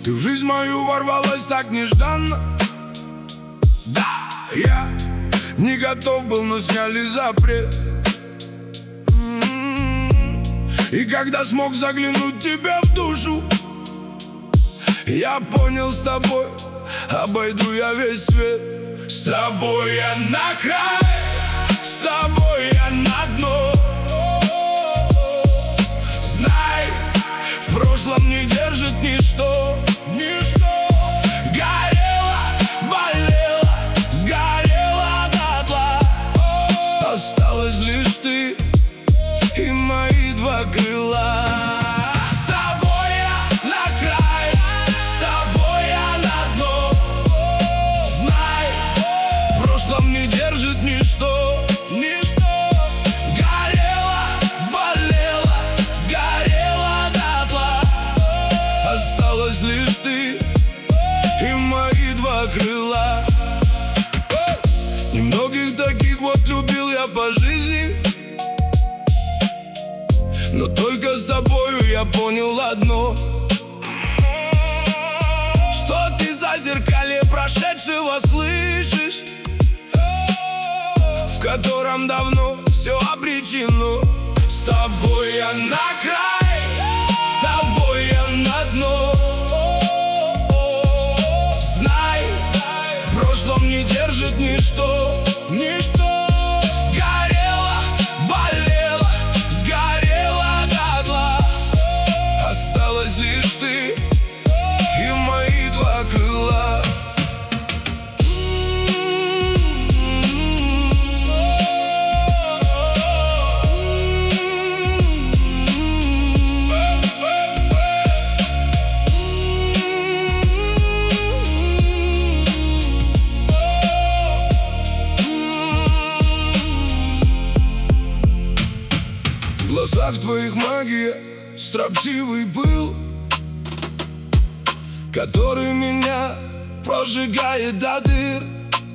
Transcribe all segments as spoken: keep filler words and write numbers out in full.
Ты в жизнь мою ворвалась так нежданно. Да, я не готов был, но сняли запрет. И когда смог заглянуть тебе в душу, я понял, с тобой обойду я весь свет. С тобой я на край, с тобой я на дно. Знай, в прошлом не держит ничто. Ничто горело, болело, сгорело дотла. Осталась лишь ты и мои два крыла. С тобой я на край, с тобой я на дно. Знай, в прошлом не держит ничто. Ничто горело, болело, сгорело дотла. Осталась лишь ты и мои два крыла. Немногих таких вот любил я по жизни, но только с тобою я понял одно: что ты за зеркалье прошедшего слышишь, в котором давно все обречено. С тобой я на край, с тобой я на дно. Знай, в прошлом не держит ничто. Ничто горело, болело, сгорело дотла. Осталась лишь ты и мои два крыла. В глазах твоих магия, строптивый пыл, который меня прожигает до дыр.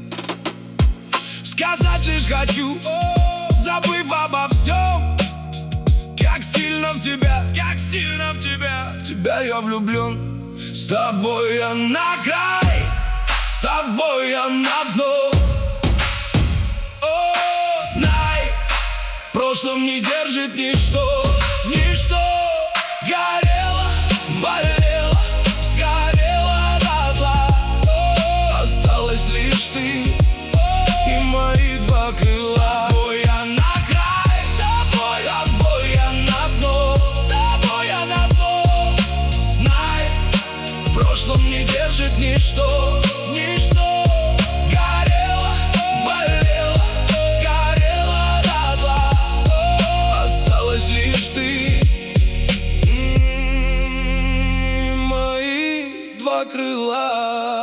Сказать лишь хочу, забыв обо всем, как сильно в тебя, как сильно в тебя, в тебя я влюблен. С тобой я на край, с тобой я на дно. О, знай, в прошлом не держит ничто. Ничто горело, болело, сгорело дотла. Осталась лишь ты и мои два крыла. С тобой я на край, с тобой, с тобой я на дно. С тобой я на дно. Знай, в прошлом не держит ничто. Ничто горело, болело, сгорело дотла. Осталась лишь ты и мои два крыла.